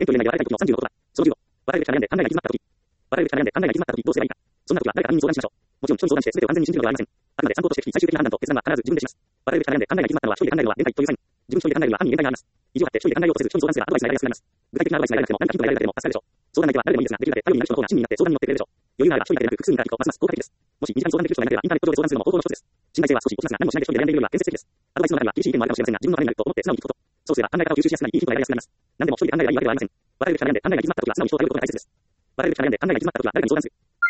遠距離恋愛が与えたい時の36度だ。その15、別れるべきか悩んで考えが行き詰まった時。別れるべきか悩んで考えが行き詰まった時どうすればいいか。そんな時は誰か他人に相談しましょう。もちろん人に相談して全てを完全に信じるのではありません。あくまで参考として最終的な判断と決断は必ず自分でします。別れるべきか悩んで考えが行き詰まったのは一人で考えるのは限界というサイン。自分一人で考えるのは犯人限界があります。意地を張って一人で考えようとせず人に相談すればアドバイスがやりやすくなります。具体的なアドバイスがやらなくても何かヒントが得られるだけでも助かるでしょう。相談相手は誰でもいいですが、できるだけ頼りになる人の方が親身になって相談に乗ってくれるでしょう。余裕があれば一人だけでなく複数人から聞くとますます効果的です。もし身近に相談できる人がいなければインターネット上で相談するのも方法の一つです。信頼性は少し落ちますが何もしないで一人で悩んでいるよりは建設的です。アドバイスの中には厳しい意見もあるかもしれませんが、自分のためになると思って素直に聞くこと。そうすれば考え方を吸収しやすくなり、いいヒントが得られやすくなります。何でも一人で考えればいいわけではありません。別れるべきか悩んで考えが行き詰まった時は素直に聞くことがよいことが大切です。別れるべきか悩んで考えが行き詰まった時は誰かに相談する。